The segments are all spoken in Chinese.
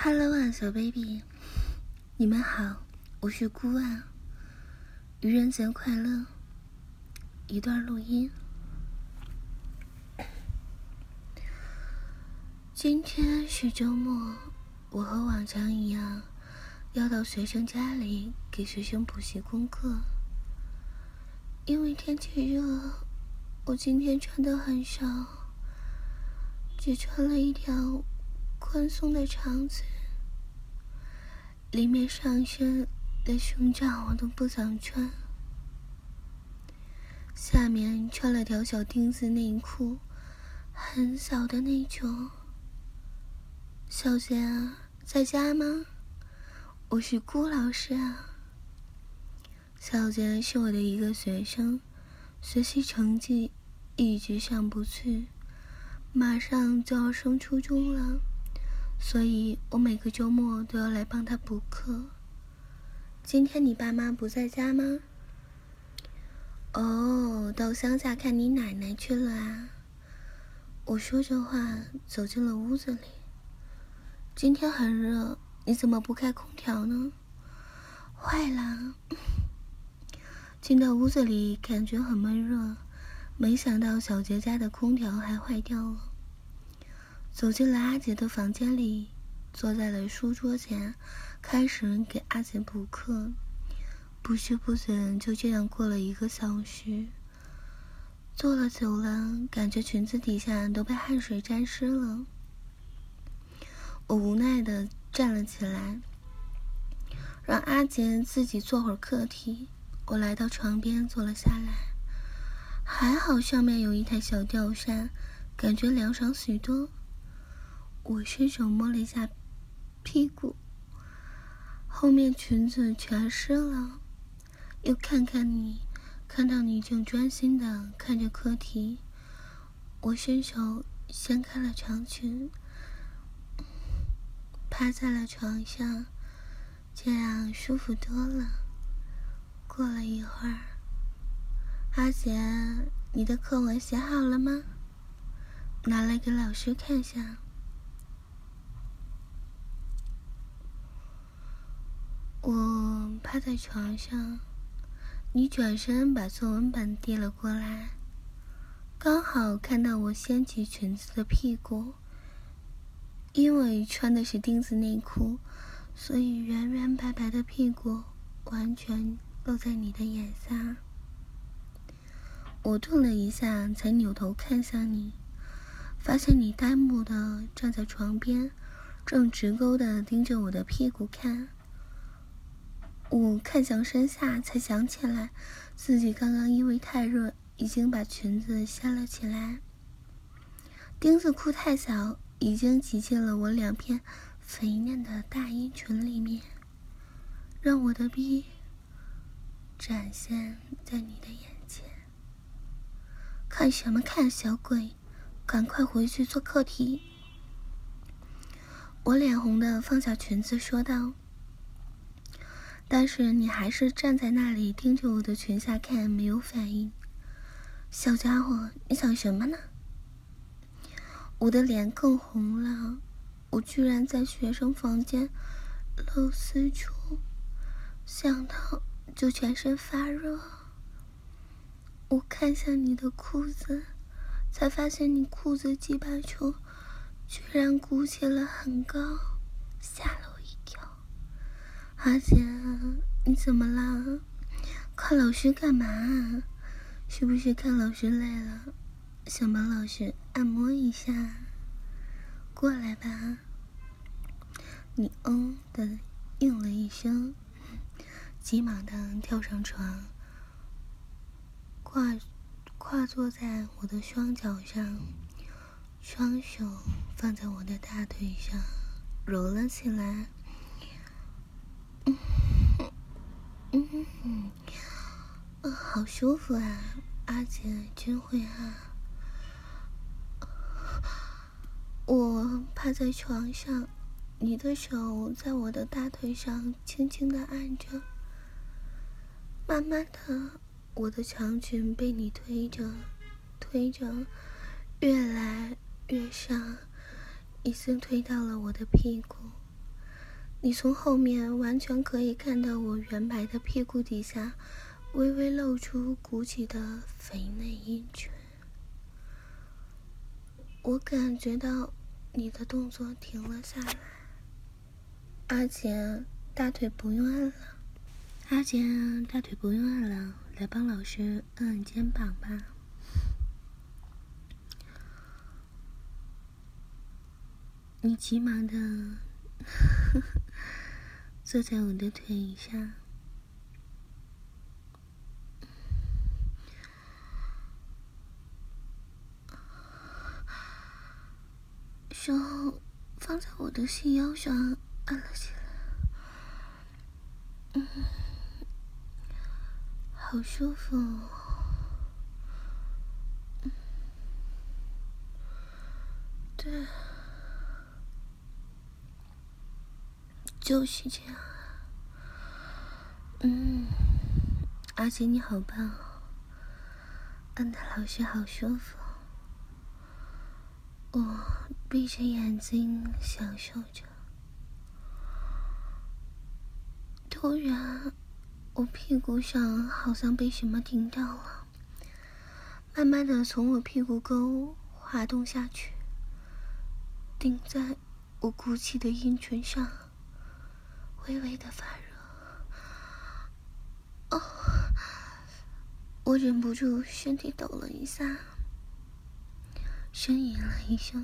Hello 啊，小 baby， 你们好，我是姑啊，愚人节快乐！一段录音。今天是周末，我和往常一样，要到学生家里给学生补习功课。因为天气热，我今天穿得很少，只穿了一条宽松的长裙，里面上身连胸罩我都不想穿，下面穿了条小丁字内裤，很小的那种。小姐啊，在家吗？我是顾老师啊。小杰是我的一个学生，学习成绩一直上不去，马上就要升初中了，所以我每个周末都要来帮他补课。今天你爸妈不在家吗？哦，到乡下看你奶奶去了啊。我说着话走进了屋子里。今天很热，你怎么不开空调呢？坏了。进到屋子里感觉很闷热，没想到小杰家的空调还坏掉了。走进了阿杰的房间里，坐在了书桌前，开始给阿杰补课。不知不觉就这样过了1个小时。坐了久了，感觉裙子底下都被汗水沾湿了。我无奈地站了起来，让阿杰自己做会儿课题。我来到床边坐了下来，还好上面有一台小吊扇，感觉凉爽许多。我伸手摸了一下屁股，后面裙子全湿了。又看看你，看到你正专心地看着课题，我伸手掀开了长裙，趴在了床上，这样舒服多了。过了一会儿，阿杰，你的课文写好了吗？拿来给老师看下。我趴在床上，你转身把作文本递了过来，刚好看到我掀起裙子的屁股。因为穿的是丁字内裤，所以圆圆白白的屁股完全露在你的眼下。我顿了一下，才扭头看向你，发现你呆木的站在床边，正直勾的盯着我的屁股看。我看向身下，才想起来自己刚刚因为太热，已经把裙子掀了起来。丁字裤太小，已经挤进了我2片肥嫩的大阴唇里面，让我的逼展现在你的眼前。看什么看，小鬼，赶快回去做课题。我脸红的放下裙子说道，但是你还是站在那里盯着我的裙下看，没有反应。小家伙，你想什么呢？我的脸更红了，我居然在学生房间露私处，想到就全身发热。我看向你的裤子，才发现你裤子鸡巴处居然鼓起了很高，吓了我一跳。阿姐，你怎么啦？看老师干嘛啊？是不是看老师累了，想帮老师按摩一下？过来吧。你的应了一声，急忙的跳上床，跨坐在我的双脚上，双手放在我的大腿上揉了起来。好舒服啊，阿姐真会啊。我趴在床上，你的手在我的大腿上轻轻地按着，慢慢的，我的长裙被你推着，越来越上，已经推到了我的屁股。 你从后面完全可以看到我圆白的屁股底下微微露出鼓起的肥内阴唇。我感觉到你的动作停了下来。阿姐，大腿不用按了。阿姐，大腿不用按了，来帮老师按按肩膀吧。你急忙的坐在我的腿上，手放在我的细腰上按了起来。好舒服。对，就是这样。阿姐你好棒，按的老师好舒服。我闭着眼睛享受着。突然，我屁股上好像被什么顶到了，慢慢的从我屁股沟滑动下去，顶在我鼓起的阴唇上，微微的发热。我忍不住身体抖了一下，呻吟了一声。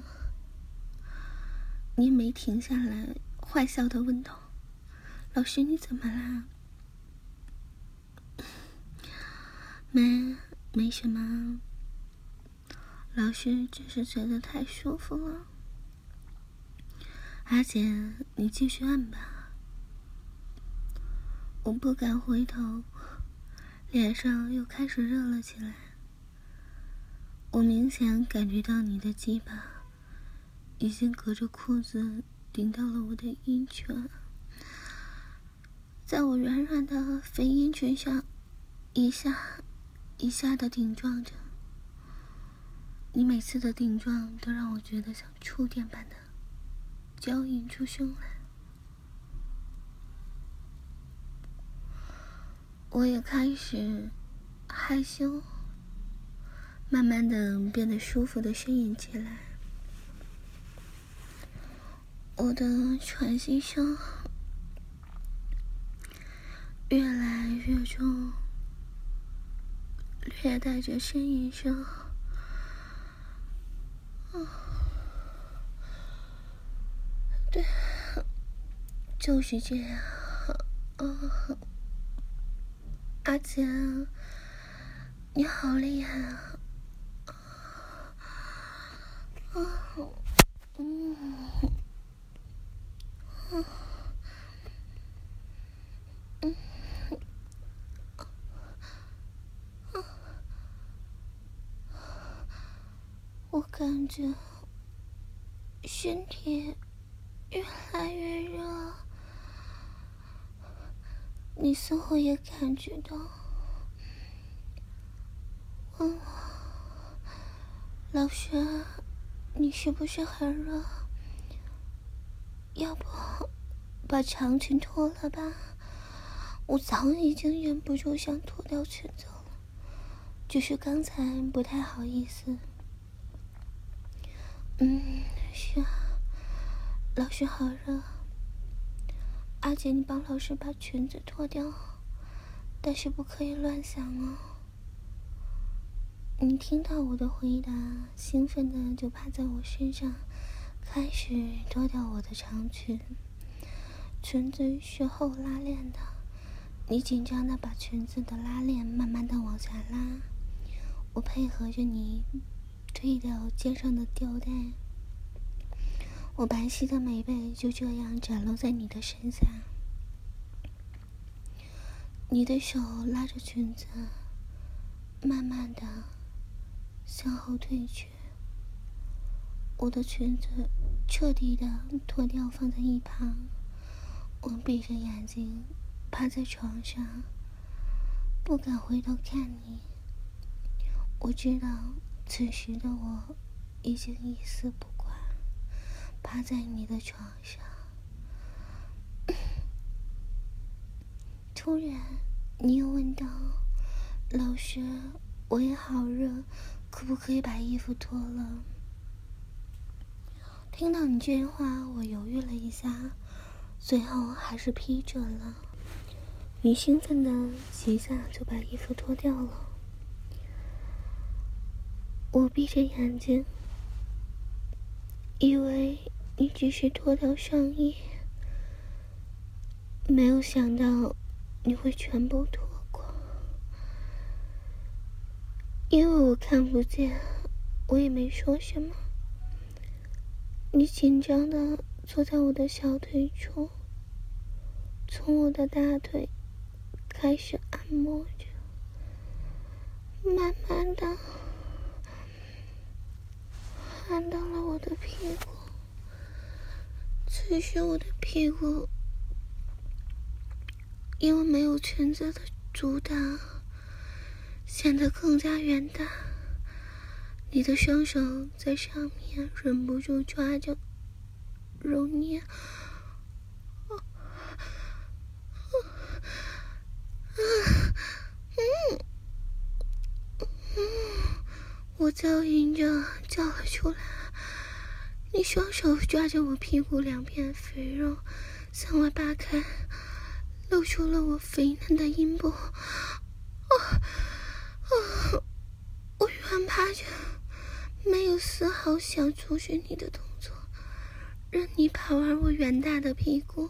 你没停下来，坏笑的问道：“老师，你怎么啦？”没什么，老师只是觉得太舒服了。阿姐，你继续按吧。我不敢回头，脸上又开始热了起来。我明显感觉到你的鸡巴已经隔着裤子顶到了我的阴唇，在我软软的肥阴唇上一下一下的顶撞着。你每次的顶撞都让我觉得像触电般的娇吟出声来。我也开始害羞，慢慢的变得舒服的呻吟起来。我的喘息声越来越重，略带着呻吟声。对，就是这样。阿姐，你好厉害啊！我感觉身体越来越热，你似乎也感觉到。老师，你是不是很热？要不把长裙脱了吧？我早已经忍不住想脱掉裙子了，只是刚才不太好意思。是啊，老师好热。阿姐，你帮老师把裙子脱掉，但是不可以乱想哦。你听到我的回答，兴奋的就趴在我身上，开始脱掉我的长裙。裙子是后拉链的，你紧张的把裙子的拉链慢慢的往下拉，我配合着你推掉肩上的吊带，我白皙的美背就这样展露在你的身下。你的手拉着裙子，慢慢的向后退去，我的裙子彻底的脱掉放在一旁。我闭着眼睛趴在床上，不敢回头看你。我知道此时的我已经一丝不挂，趴在你的床上。 夫人，你又问道：“老师，我也好热，可不可以把衣服脱了？”听到你这句话，我犹豫了一下，最后还是批准了。你兴奋的几下就把衣服脱掉了。我闭着眼睛，以为你只是脱掉上衣，没有想到你会全部脱光。因为我看不见，我也没说什么。你紧张的坐在我的小腿处，从我的大腿开始按摩着，慢慢的按到了我的屁股。此时我的屁股因为没有裙子的阻挡，显得更加圆大。你的双手在上面忍不住抓着揉捏，我噪音着叫了出来。你双手抓着我屁股两片肥肉向外扒开，露出了我肥嫩的阴部。我软趴着，没有丝毫想阻止你的动作，任你把玩我圆大的屁股。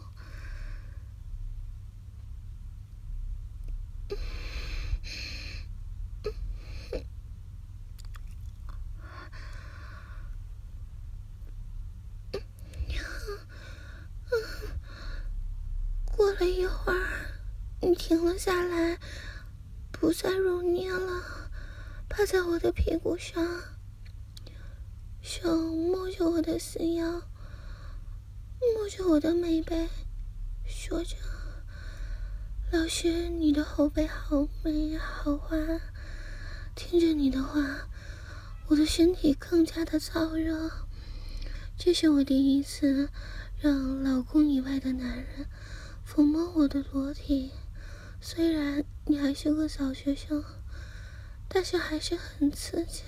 过了一会儿，你停了下来，不再揉捏了，趴在我的屁股上，手摸着我的四腰，摸着我的美背，说着：“老师，你的后背好美好滑。”听着你的话，我的身体更加的燥热。这是我第一次让老公以外的男人抚摸我的裸体，虽然你还是个小学生，但是还是很刺激。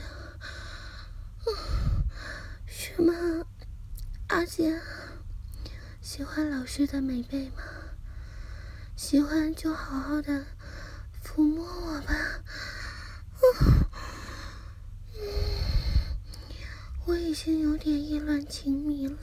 是吗，阿姐？喜欢老师的美背吗？喜欢就好好的抚摸我吧。我已经有点意乱情迷了。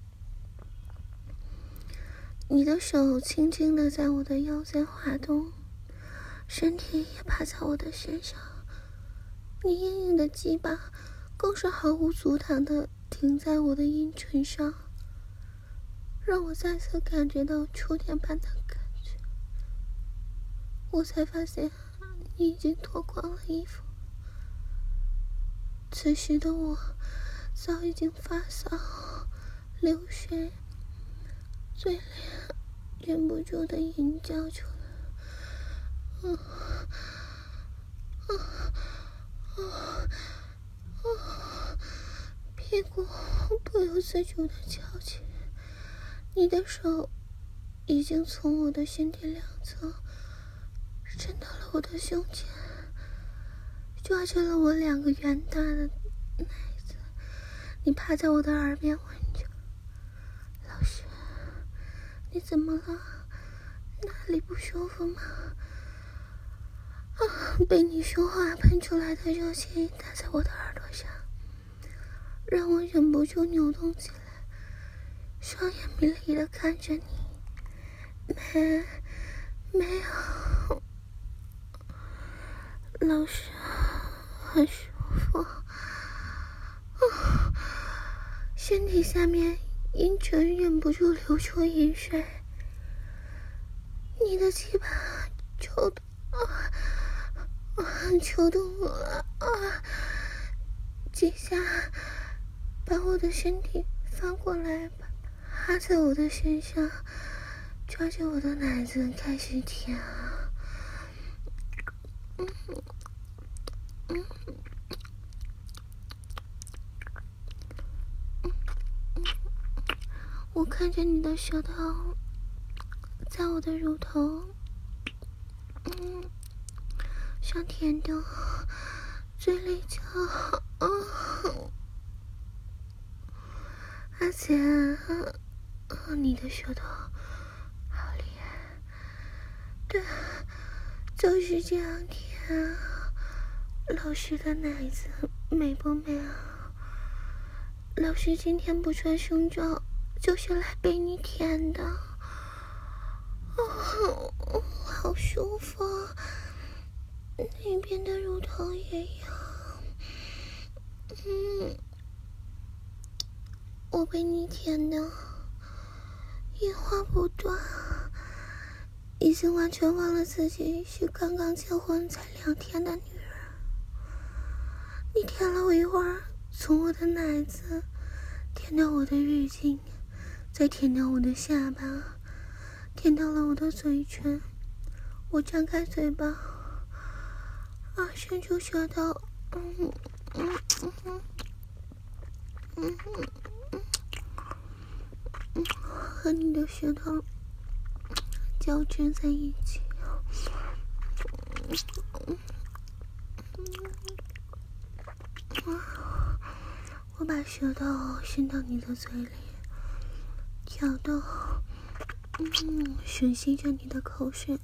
你的手轻轻地在我的腰间滑动，身体也趴在我的身上。你硬硬的鸡巴更是毫无阻挡地停在我的阴唇上，让我再次感觉到触电般的感觉。我才发现你已经脱光了衣服。此时的我早已经发骚流水，嘴里忍不住的吟叫出来。屁股不由自主的翘起，你的手已经从我的身体两侧伸到了我的胸前，抓着了我两个圆大的奶子。你趴在我的耳边问着：“老师，你怎么了？哪里不舒服吗？”被你说话喷出来的热气打在我的耳朵上，让我忍不住扭动起来，双眼迷离的看着你。没有，老师，很舒服。身体下面阴唇忍不住流出饮水，你的鸡巴抽动抽动了几下，把我的身体翻过来，趴在我的身上，抓着我的奶子开始舔。我看着你的舌头在我的乳头想舔的嘴里就阿姐，你的舌头好厉害，对，就是这样舔。老师的奶子美不美啊？老师今天不穿胸罩，就是来被你舔的。好舒服，那边的乳头也有。我被你舔的一话不断，已经完全忘了自己是刚刚结婚才2天的女人。你舔了我一会儿，从我的奶子舔到我的浴巾，再舔到我的下巴，舔到了我的嘴唇。我张开嘴巴，伸出舌头，和你的舌头交织在一起。我把舌头伸到你的嘴里，挑逗，吮吸着你的口水，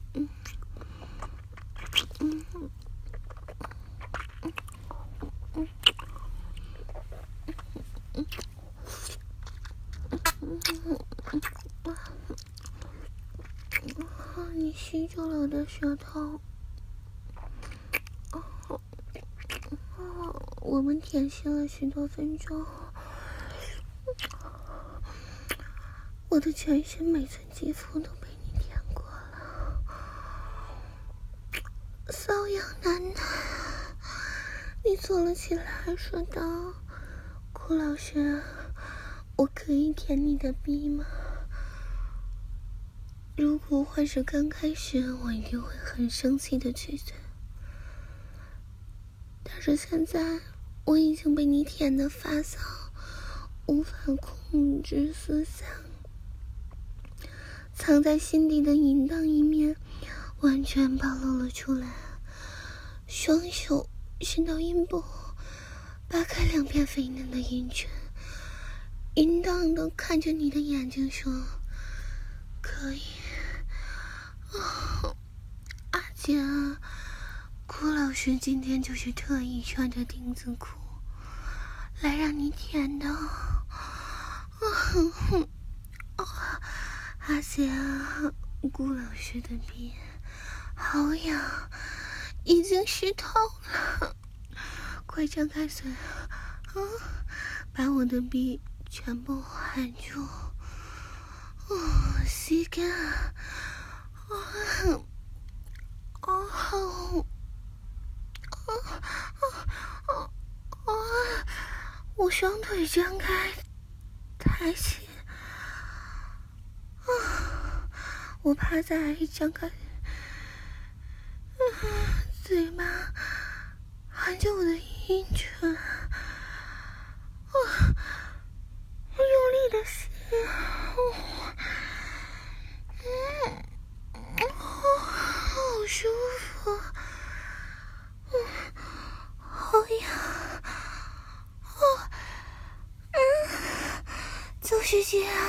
你吸住了我的舌头，我们舔吸了许多分钟，我的全身每寸肌肤都被你舔过了。瘙痒难耐，你坐了起来说道：“顾老师，我可以舔你的逼吗？”如果换是刚开始，我一定会很生气的拒绝。但是现在，我已经被你舔得发骚，无法控制思想，藏在心底的淫荡一面完全暴露了出来。双手伸到阴部，扒开2片肥嫩的阴唇，淫荡地看着你的眼睛说：“可以。”阿姐，顾老师今天就是特意穿着丁字裤来让你舔的。阿姐，顾老师的逼好痒，已经湿透了，快张开嘴，把我的逼全部含住，吸干。我双腿张开，抬起，我趴在张开，嘴巴含着我的阴唇，用力的吸，好舒服，好痒，就是这样，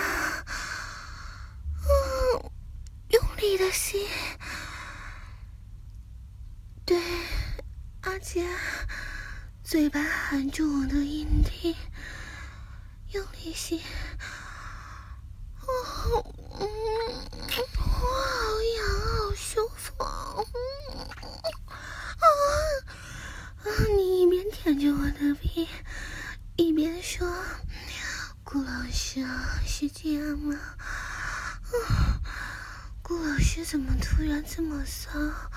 用力的吸，对，阿姐，嘴巴含住我的阴蒂，用力吸，好痒，好舒服，你一边舔着我的屁，一边说：“顾老师是这样吗？顾老师怎么突然这么骚？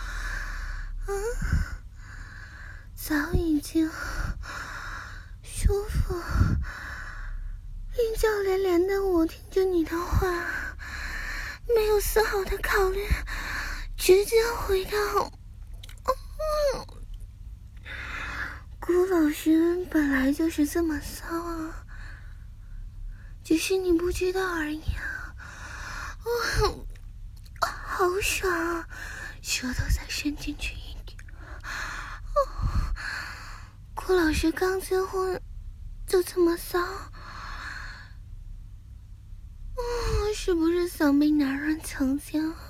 早已经舒服，阴叫连连的我听着你的话，没有丝毫的考虑，直接回到顾老师本来就是这么骚啊，只是你不知道而已啊。好爽， 舌头再伸进去一点。顾老师刚结婚就这么骚，是不是想被男人强奸啊？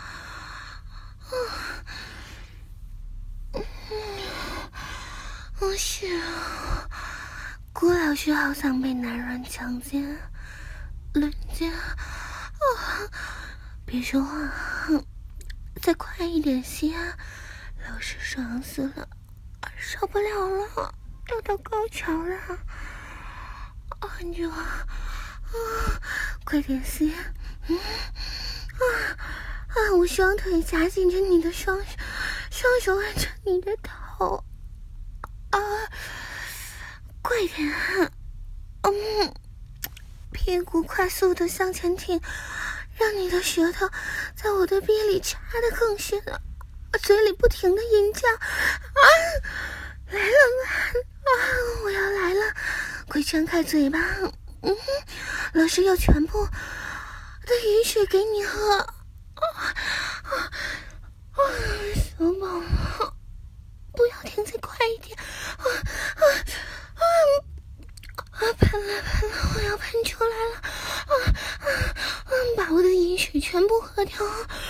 是啊，顾老师好想被男人强奸、轮奸。别说话，再快一点些，老师爽死了，受不了了，要到高潮了。就快点些。我双腿夹紧着你的双手按着你的头。快点。屁股快速的向前挺，让你的舌头在我的逼里插得更深，嘴里不停的吟叫。来了吗？我要来了，快张开嘴巴。老师要全部的饮水给你喝。小宝宝，不要停，再快一点。喷了，我要喷出来了。把我的饮水全部喝掉。